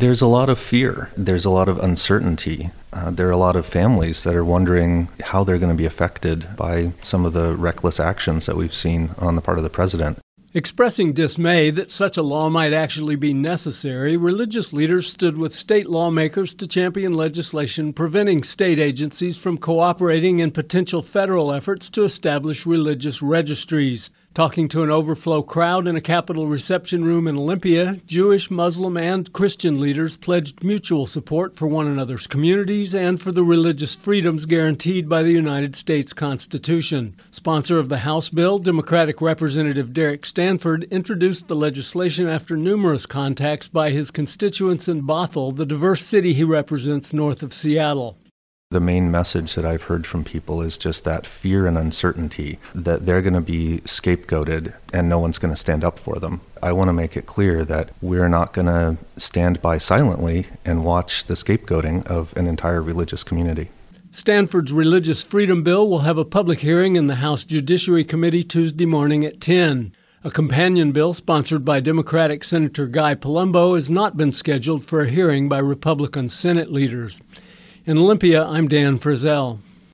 There's a lot of fear. There's a lot of uncertainty. There are a lot of families that are wondering how they're going to be affected by some of the reckless actions that we've seen on the part of the president. Expressing dismay that such a law might actually be necessary, religious leaders stood with state lawmakers to champion legislation preventing state agencies from cooperating in potential federal efforts to establish religious registries. Talking to an overflow crowd in a Capitol reception room in Olympia, Jewish, Muslim, and Christian leaders pledged mutual support for one another's communities and for the religious freedoms guaranteed by the United States Constitution. Sponsor of the House bill, Democratic Representative Derek Stanford, introduced the legislation after numerous contacts by his constituents in Bothell, the diverse city he represents north of Seattle. The main message that I've heard from people is just that fear and uncertainty that they're going to be scapegoated and no one's going to stand up for them. I want to make it clear that we're not going to stand by silently and watch the scapegoating of an entire religious community. Stanford's Religious Freedom Bill will have a public hearing in the House Judiciary Committee Tuesday morning at 10. A companion bill sponsored by Democratic Senator Guy Palumbo has not been scheduled for a hearing by Republican Senate leaders. In Olympia, I'm Dan Frizzell.